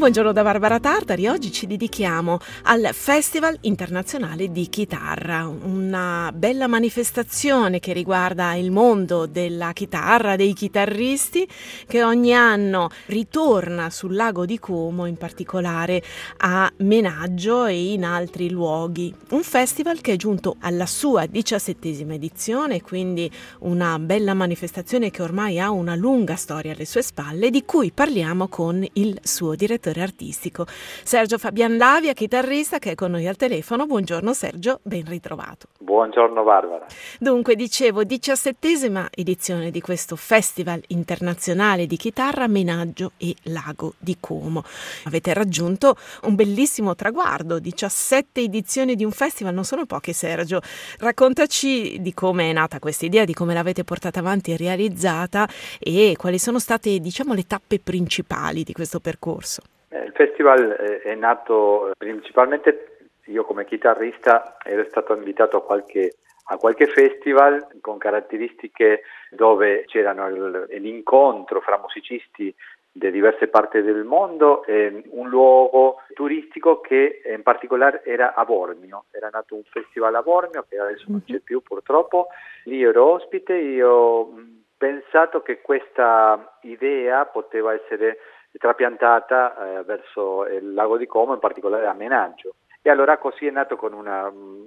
Buongiorno da Barbara Tartari. Oggi ci dedichiamo al Festival Internazionale di Chitarra, una bella manifestazione che riguarda il mondo della chitarra, dei chitarristi, che ogni anno ritorna sul lago di Como, in particolare a Menaggio e in altri luoghi. Un festival che è giunto alla sua 17ª edizione, quindi una bella manifestazione che ormai ha una lunga storia alle sue spalle, di cui parliamo con il suo direttore artistico, Sergio Fabian Lavia, chitarrista, che è con noi al telefono. Buongiorno Sergio, ben ritrovato. Buongiorno Barbara. Dunque, dicevo, 17ª edizione di questo Festival Internazionale di Chitarra, Menaggio e Lago di Como. Avete raggiunto un bellissimo traguardo, 17 edizioni di un festival, non sono poche. Sergio, raccontaci di come è nata questa idea, di come l'avete portata avanti e realizzata e quali sono state, diciamo, le tappe principali di questo percorso. Il festival è nato principalmente, io come chitarrista ero stato invitato a qualche festival con caratteristiche dove c'erano l'incontro fra musicisti di diverse parti del mondo e un luogo turistico che in particolare era a Bormio. Era nato un festival a Bormio che adesso non c'è più purtroppo. Lì ero ospite, io ho pensato che questa idea poteva essere trapiantata verso il lago di Como, in particolare a Menaggio. E allora così è nato con una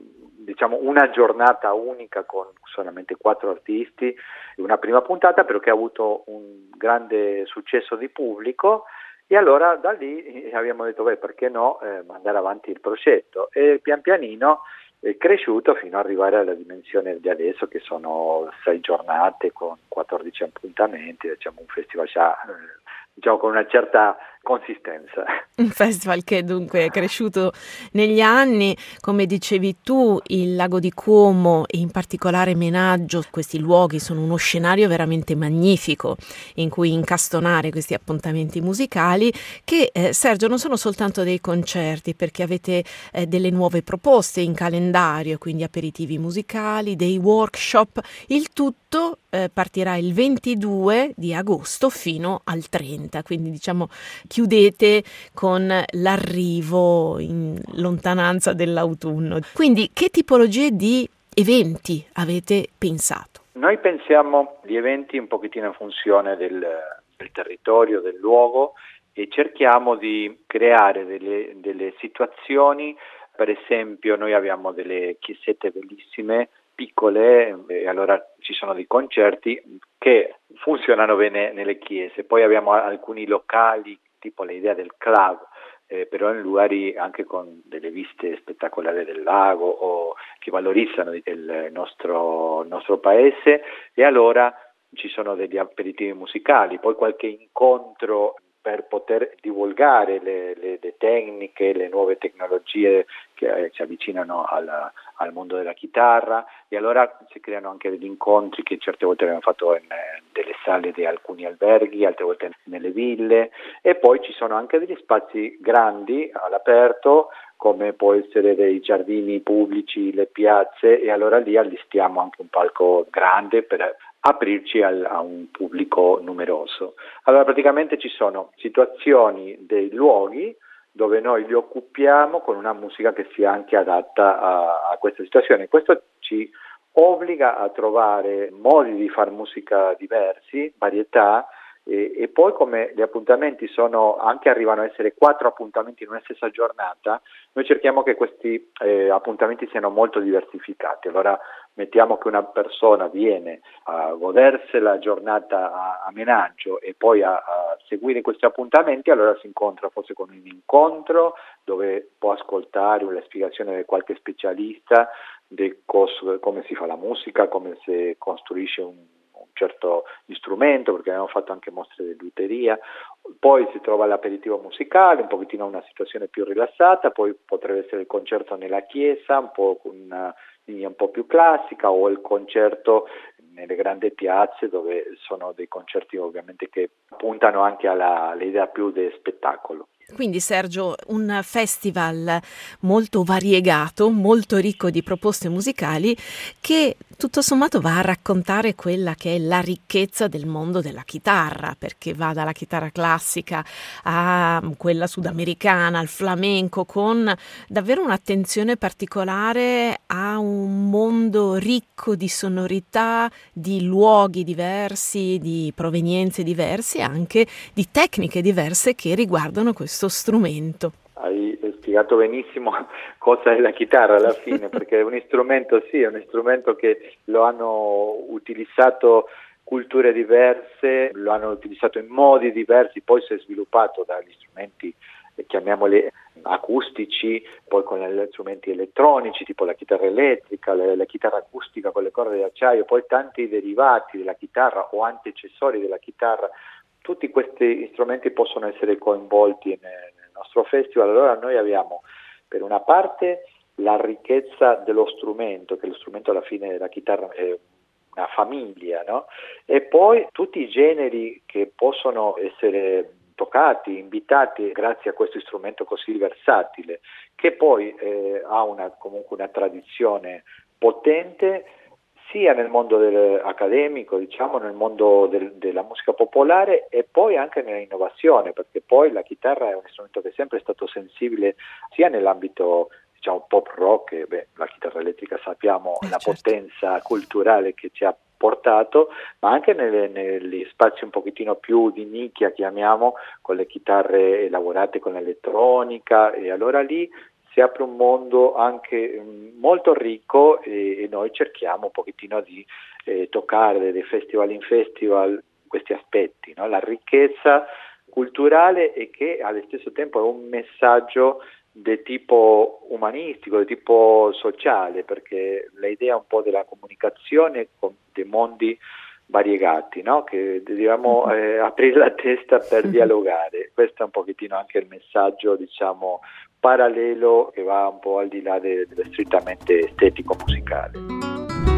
giornata unica con solamente 4 artisti, una prima puntata però che ha avuto un grande successo di pubblico, e allora da lì abbiamo detto perché no, mandare avanti il progetto, e pian pianino è cresciuto fino ad arrivare alla dimensione di adesso, che sono 6 giornate con 14 appuntamenti, diciamo un festival già con una certa consistenza. Un festival che dunque è cresciuto negli anni, come dicevi tu, il lago di Como e in particolare Menaggio, questi luoghi sono uno scenario veramente magnifico in cui incastonare questi appuntamenti musicali che, Sergio, non sono soltanto dei concerti, perché avete delle nuove proposte in calendario, quindi aperitivi musicali, dei workshop, il tutto partirà il 22 di agosto fino al 30, quindi diciamo chiudete con l'arrivo in lontananza dell'autunno. Quindi che tipologie di eventi avete pensato? Noi pensiamo di eventi un pochettino in funzione del territorio, del luogo, e cerchiamo di creare delle situazioni. Per esempio noi abbiamo delle chiesette bellissime, piccole, e allora ci sono dei concerti che funzionano bene nelle chiese. Poi abbiamo alcuni locali, tipo l'idea del club, però in luoghi anche con delle viste spettacolari del lago o che valorizzano il nostro paese, e allora ci sono degli aperitivi musicali, poi qualche incontro per poter divulgare le tecniche, le nuove tecnologie che ci avvicinano al mondo della chitarra, e allora si creano anche degli incontri che certe volte abbiamo fatto in delle sale di alcuni alberghi, altre volte nelle ville, e poi ci sono anche degli spazi grandi all'aperto, come può essere dei giardini pubblici, le piazze, e allora lì allistiamo anche un palco grande per aprirci a un pubblico numeroso. Allora praticamente ci sono situazioni dei luoghi dove noi li occupiamo con una musica che sia anche adatta a questa situazione. Questo ci obbliga a trovare modi di far musica diversi, varietà, e poi come gli appuntamenti arrivano a essere 4 appuntamenti in una stessa giornata, noi cerchiamo che questi appuntamenti siano molto diversificati. Allora mettiamo che una persona viene a godersi la giornata a Menaggio e poi a seguire questi appuntamenti, allora si incontra forse con un incontro dove può ascoltare una spiegazione di qualche specialista di come si fa la musica, come si costruisce un certo strumento, perché abbiamo fatto anche mostre di luteria. Poi si trova l'aperitivo musicale, un pochettino una situazione più rilassata, poi potrebbe essere il concerto nella chiesa, un po' con una linea un po' più classica, o il concerto nelle grandi piazze, dove sono dei concerti ovviamente che puntano anche all'idea più di spettacolo. Quindi Sergio, un festival molto variegato, molto ricco di proposte musicali che tutto sommato va a raccontare quella che è la ricchezza del mondo della chitarra, perché va dalla chitarra classica a quella sudamericana, al flamenco, con davvero un'attenzione particolare a un mondo ricco di sonorità, di luoghi diversi, di provenienze diverse e anche di tecniche diverse che riguardano questo strumento. Hai spiegato benissimo cosa è la chitarra alla fine, perché è un strumento, sì, è un strumento che lo hanno utilizzato culture diverse, lo hanno utilizzato in modi diversi, poi si è sviluppato dagli strumenti, chiamiamoli acustici, poi con gli strumenti elettronici, tipo la chitarra elettrica, la chitarra acustica con le corde di acciaio, poi tanti derivati della chitarra o antecessori della chitarra. Tutti questi strumenti possono essere coinvolti nel nostro festival. Allora noi abbiamo per una parte la ricchezza dello strumento, che lo strumento alla fine della chitarra è una famiglia, no? E poi tutti i generi che possono essere toccati, invitati grazie a questo strumento così versatile, che poi ha comunque una tradizione potente sia nel mondo accademico, diciamo, nel mondo della musica popolare e poi anche nell'innovazione, perché poi la chitarra è un strumento che è sempre stato sensibile sia nell'ambito, diciamo, pop rock, la chitarra elettrica sappiamo la certo. potenza culturale che ci ha portato, ma anche negli spazi un pochettino più di nicchia, chiamiamo, con le chitarre elaborate con l'elettronica, e allora lì si apre un mondo anche molto ricco e noi cerchiamo un pochettino di toccare dei festival in festival questi aspetti, no? La ricchezza culturale e che allo stesso tempo è un messaggio di tipo umanistico, di tipo sociale, perché l'idea un po' della comunicazione con dei mondi variegati, no? Che dobbiamo aprire la testa per dialogare. Questo è un pochettino anche il messaggio, diciamo, parallelo che va un po' al di là dello strettamente estetico-musicale.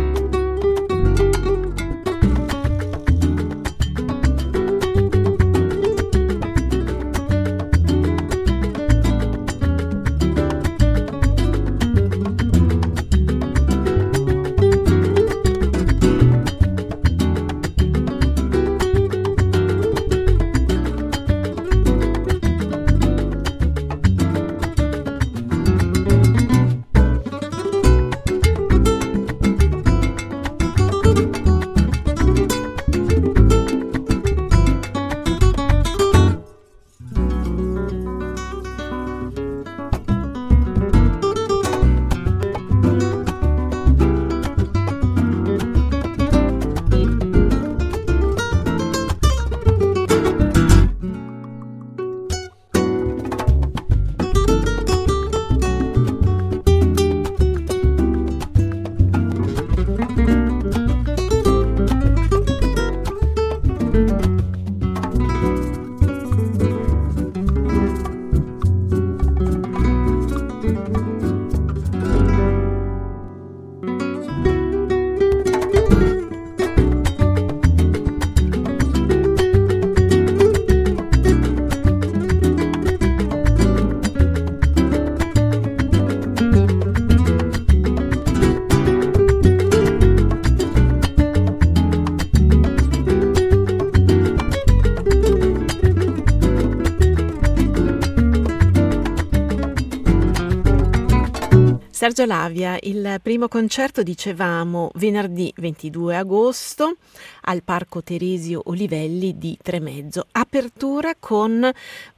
Sergio Lavia, il primo concerto, dicevamo, venerdì 22 agosto al Parco Teresio Olivelli di Tremezzo. Apertura con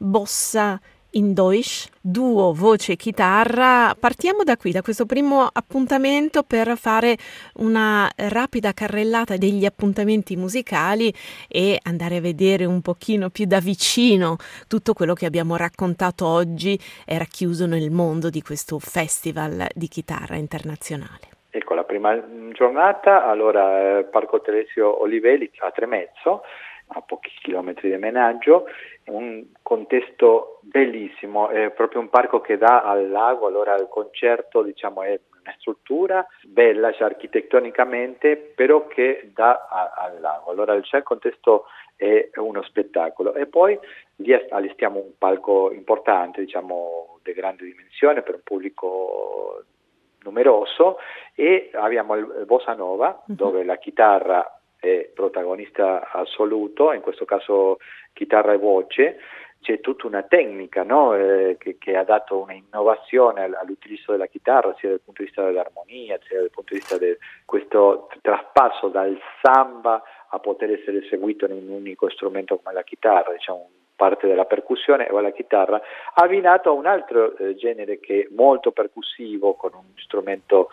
Bossa in Deutsch, duo voce e chitarra. Partiamo da qui, da questo primo appuntamento, per fare una rapida carrellata degli appuntamenti musicali e andare a vedere un pochino più da vicino tutto quello che abbiamo raccontato oggi è racchiuso nel mondo di questo festival di chitarra internazionale. Ecco, la prima giornata, allora, Parco Teresio Olivelli a Tremezzo, a pochi chilometri di Menaggio, un contesto bellissimo, è proprio un parco che dà al lago. Allora il concerto, diciamo, è una struttura bella, cioè, architettonicamente, però che dà al lago. Allora c'è il contesto è uno spettacolo. E poi lì allestiamo un palco importante, diciamo di grande dimensione per un pubblico numeroso, e abbiamo il Bossa Nova, dove la chitarra è protagonista assoluto, in questo caso chitarra e voce. C'è tutta una tecnica, no? che ha dato un'innovazione all'utilizzo della chitarra, sia dal punto di vista dell'armonia, sia dal punto di vista di questo traspasso dal samba a poter essere eseguito in un unico strumento come la chitarra, diciamo parte della percussione o la chitarra, abbinato a un altro genere che è molto percussivo, con un strumento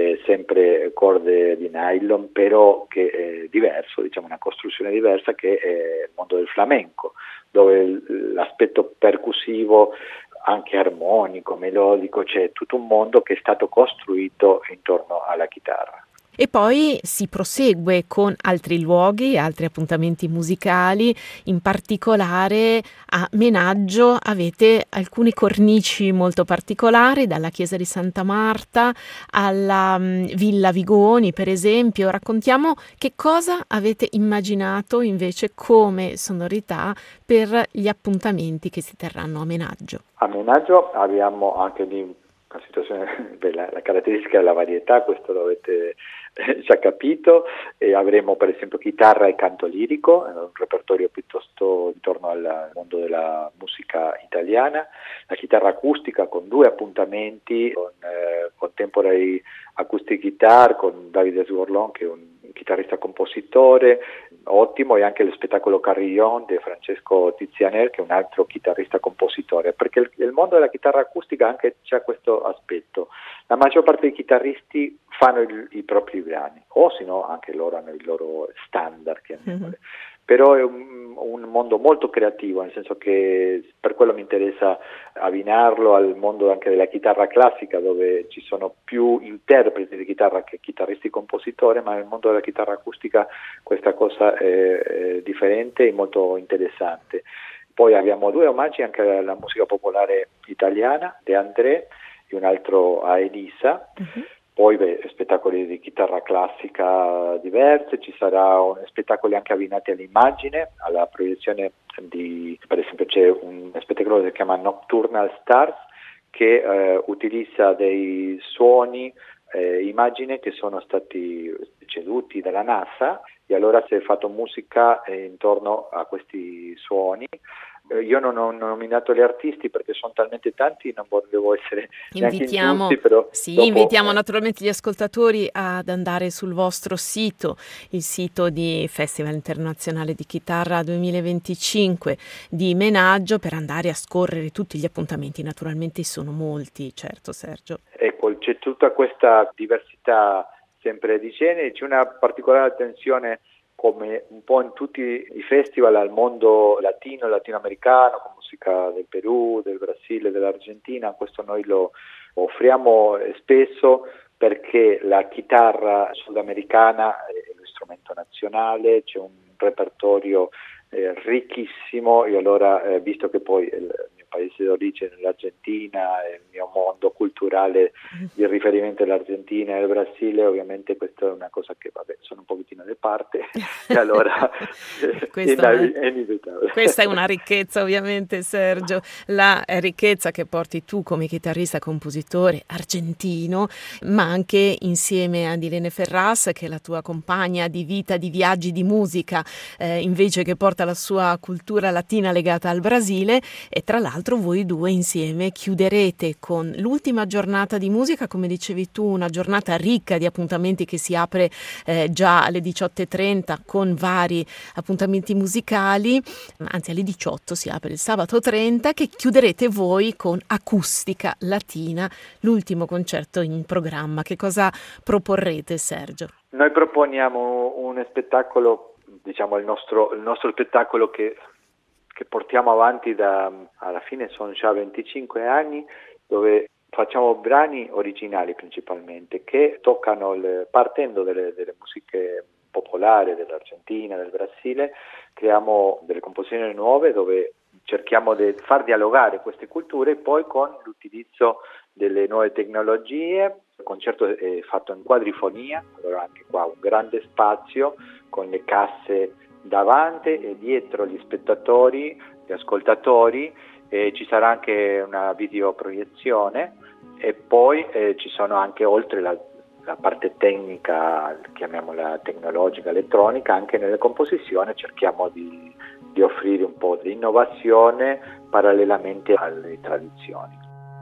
sempre corde di nylon, però che è diverso, diciamo una costruzione diversa, che è il mondo del flamenco, dove l'aspetto percussivo, anche armonico, melodico, c'è tutto un mondo che è stato costruito intorno alla chitarra. E poi si prosegue con altri luoghi, altri appuntamenti musicali, in particolare a Menaggio avete alcune cornici molto particolari, dalla chiesa di Santa Marta alla Villa Vigoni, per esempio. Raccontiamo che cosa avete immaginato invece come sonorità per gli appuntamenti che si terranno a Menaggio. A Menaggio abbiamo anche lì una situazione, la caratteristica della varietà, questo lo avete già capito, e avremo per esempio chitarra e canto lirico, un repertorio piuttosto intorno al mondo della musica italiana, la chitarra acustica con 2 appuntamenti, con Contemporary Acoustic Guitar con Davide Zurlon, che è un chitarrista compositore ottimo, e anche lo spettacolo Carillon di Francesco Tizianer, che è un altro chitarrista compositore, perché il mondo della chitarra acustica anche c'è questo aspetto. La maggior parte dei chitarristi fanno i propri brani, o se no anche loro hanno il loro standard, però è un mondo molto creativo, nel senso che per quello mi interessa abbinarlo al mondo anche della chitarra classica, dove ci sono più interpreti di chitarra che chitarristi compositori, ma nel mondo della chitarra acustica questa cosa è differente e molto interessante. Poi abbiamo 2 omaggi anche alla musica popolare italiana, De André, e un altro a Elisa. Poi spettacoli di chitarra classica diversi, ci saranno spettacoli anche abbinati all'immagine, alla proiezione per esempio c'è un spettacolo che si chiama Nocturnal Stars, che utilizza dei suoni, immagini che sono stati ceduti dalla NASA, e allora si è fatto musica intorno a questi suoni. Io non ho nominato gli artisti perché sono talmente tanti, non volevo essere neanche ingiusti, però invitiamo naturalmente gli ascoltatori ad andare sul vostro sito, il sito di Festival Internazionale di Chitarra 2025 di Menaggio, per andare a scorrere tutti gli appuntamenti. Naturalmente sono molti, certo Sergio. Ecco, c'è tutta questa diversità sempre di generi, c'è una particolare attenzione, come un po' in tutti i festival, al mondo latinoamericano, con musica del Perù, del Brasile, dell'Argentina. Questo noi lo offriamo spesso, perché la chitarra sudamericana è lo strumento nazionale, c'è un repertorio ricchissimo, e allora visto che poi il mio paese d'origine è l'Argentina, il mio mondo culturale di riferimento è l'Argentina e il Brasile, ovviamente questa è una cosa che sono un pochettino di parte, e allora è inevitabile. Questa è una ricchezza, ovviamente, Sergio, la ricchezza che porti tu come chitarrista compositore argentino, ma anche insieme ad Irene Ferraz, che è la tua compagna di vita, di viaggi, di musica, invece, che porta la sua cultura latina legata al Brasile. E tra l'altro voi 2 insieme chiuderete con l'ultima giornata di musica, come dicevi tu, una giornata ricca di appuntamenti che si apre già alle 18:30 con vari appuntamenti musicali, anzi alle 18 si apre il sabato 30, che chiuderete voi con Acustica Latina, l'ultimo concerto in programma. Che cosa proporrete, Sergio? Noi proponiamo un spettacolo, diciamo il nostro spettacolo che portiamo avanti alla fine sono già 25 anni, dove facciamo brani originali principalmente, che toccano, partendo delle musiche popolari dell'Argentina, del Brasile, creiamo delle composizioni nuove dove cerchiamo di far dialogare queste culture, poi con l'utilizzo delle nuove tecnologie. Il concerto è fatto in quadrifonia, allora anche qua un grande spazio con le casse davanti e dietro gli spettatori, gli ascoltatori, ci sarà anche una videoproiezione e poi ci sono anche, oltre la parte tecnica, chiamiamola tecnologica, elettronica, anche nelle composizioni cerchiamo di offrire un po' di innovazione parallelamente alle tradizioni.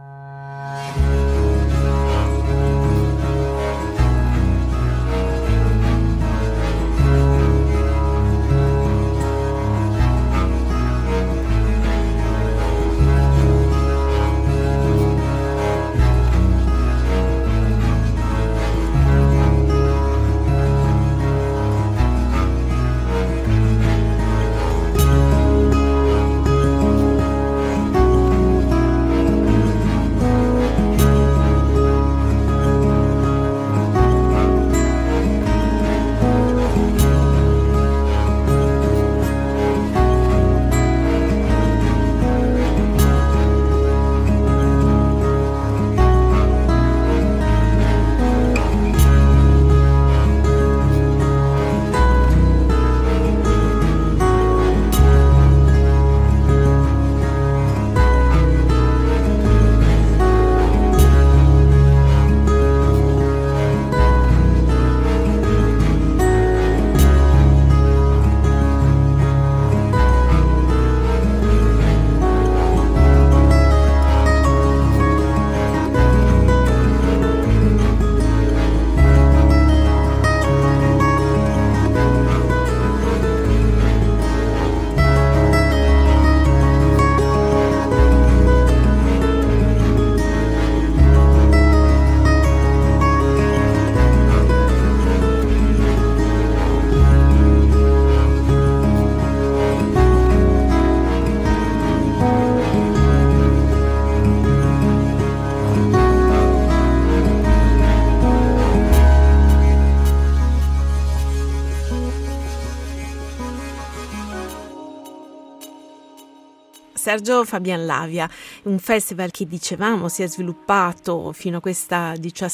Sergio Fabianlavia, un festival che dicevamo si è sviluppato fino a questa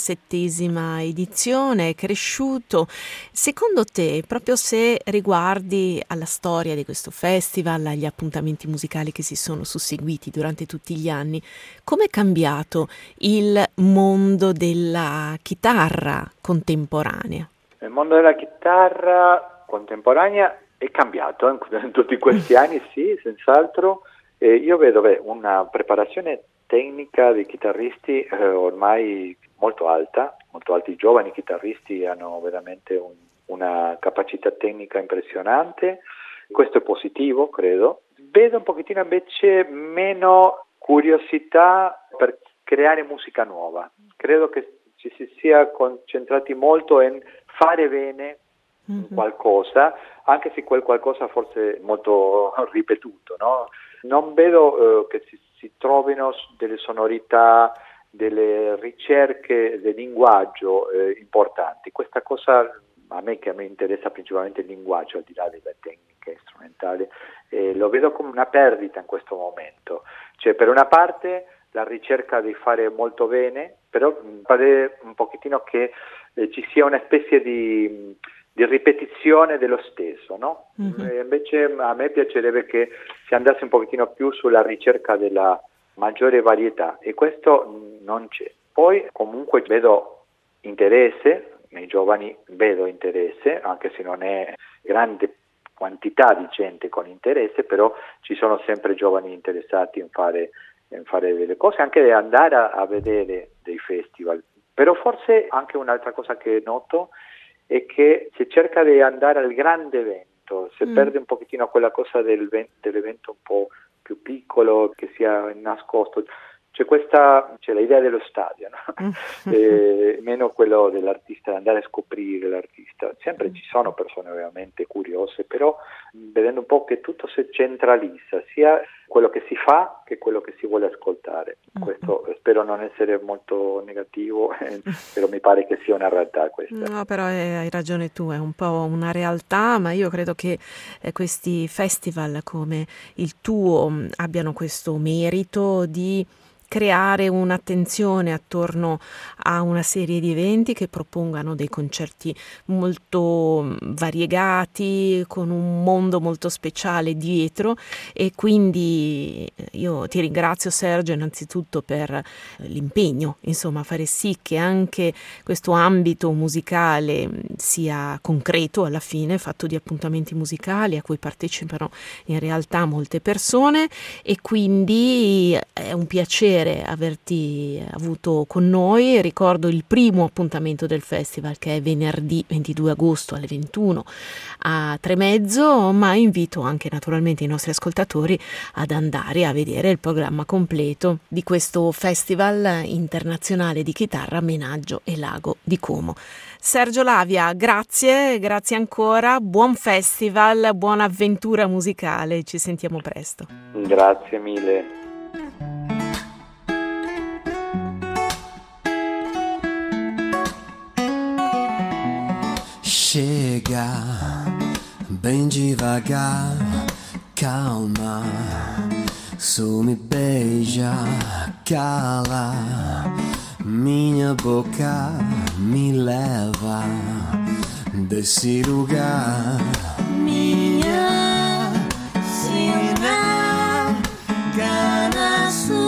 17ª edizione, è cresciuto. Secondo te, proprio se riguardi alla storia di questo festival, agli appuntamenti musicali che si sono susseguiti durante tutti gli anni, come è cambiato il mondo della chitarra contemporanea? Il mondo della chitarra contemporanea è cambiato in tutti questi anni, sì, senz'altro. Io vedo una preparazione tecnica dei chitarristi ormai molto alta, i giovani chitarristi hanno veramente una capacità tecnica impressionante, questo è positivo, credo. Vedo un pochettino invece meno curiosità per creare musica nuova, credo che ci si sia concentrati molto in fare bene qualcosa, anche se quel qualcosa forse è molto ripetuto, no? Non vedo che si trovino delle sonorità, delle ricerche del linguaggio importanti. Questa cosa a me interessa principalmente il linguaggio, al di là delle tecniche strumentali, lo vedo come una perdita in questo momento. Cioè, per una parte la ricerca di fare molto bene, però pare un pochettino che ci sia una specie di ripetizione dello stesso, no? Invece a me piacerebbe che si andasse un pochettino più sulla ricerca della maggiore varietà e questo non c'è. Poi comunque vedo interesse, nei giovani vedo interesse, anche se non è grande quantità di gente con interesse, però ci sono sempre giovani interessati in fare delle cose, anche andare a vedere dei festival. Però forse anche un'altra cosa che noto è che si cerca di andare al grande evento, si perde un pochettino quella cosa dell'evento un po' più piccolo, che sia nascosto. C'è l'idea dello stadio, no? Meno quello dell'artista, andare a scoprire l'artista. Sempre ci sono persone ovviamente curiose, però vedendo un po' che tutto si centralizza, sia quello che si fa che quello che si vuole ascoltare. Questo spero non essere molto negativo, però mi pare che sia una realtà questa. No, però hai ragione tu, è un po' una realtà, ma io credo che questi festival come il tuo abbiano questo merito di creare un'attenzione attorno a una serie di eventi che propongano dei concerti molto variegati, con un mondo molto speciale dietro, e quindi io ti ringrazio, Sergio, innanzitutto per l'impegno, insomma, a fare sì che anche questo ambito musicale sia concreto alla fine, fatto di appuntamenti musicali a cui partecipano in realtà molte persone, e quindi è un piacere averti avuto con noi. Ricordo il primo appuntamento del festival, che è venerdì 22 agosto alle 21 a Tremezzo, ma invito anche naturalmente i nostri ascoltatori ad andare a vedere il programma completo di questo Festival internazionale di chitarra Menaggio e Lago di Como. Sergio Lavia, grazie ancora, buon festival, buona avventura musicale, ci sentiamo presto. Grazie mille. Chega bem devagar, calma, só me beija, cala, minha boca me leva desse lugar. Minha sina, gana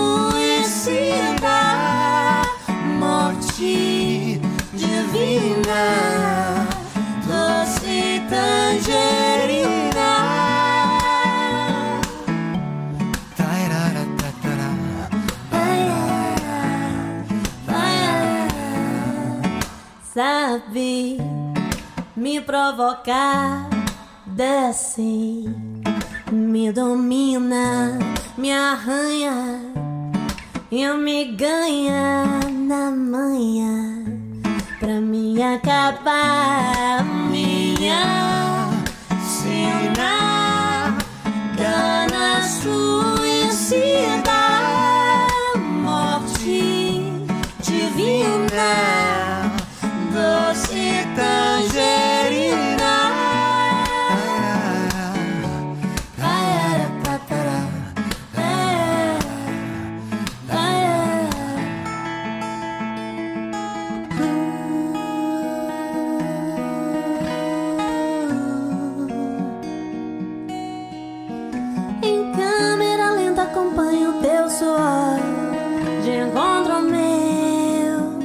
suicida, morte divina, doce tangerina. Sabe me provocar, desce, me domina, me arranha e me ganha na manhã pra me acabar. Minha sina, gana suicida, morte divina, doce tangerina. Em câmera lenta acompanho teu suor de encontro ao meu.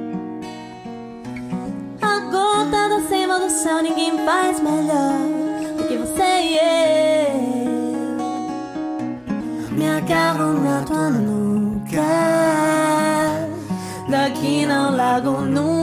A gota da seiva do céu ninguém faz melhor do que você e eu. Me agarro na tua nuca, daqui não largo nunca.